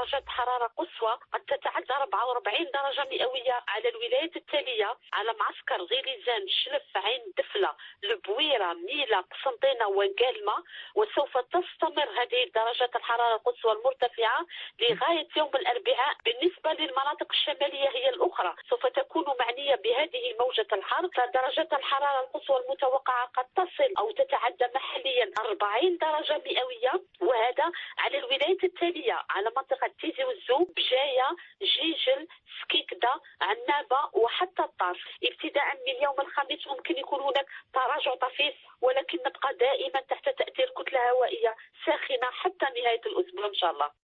درجات حرارة قصوى قد تتعدى 44 درجة مئوية على الولايات التالية: على معسكر غيليزان، شلف، عين دفلة، البويرة، ميلا، قسنطينة وقالمة. وسوف تستمر هذه درجات الحرارة القصوى المرتفعة لغاية يوم الأربعاء. بالنسبة للمناطق الشمالية هي الأخرى سوف تكون معنية بهذه موجة الحر، فدرجات الحرارة القصوى المتوقعة قد تصل أو تتعدى محليا 40 درجة مئوية، وهذا على الولايات التالية: على منطقة تيزي وزو، بجاية، جيجل، سكيكدا، عنابة وحتى الطرف. ابتداء من يوم الخميس ممكن يكون هناك تراجع طفيف، ولكن نبقى دائما تحت تأثير كتلة هوائية ساخنة حتى نهاية الأسبوع إن شاء الله.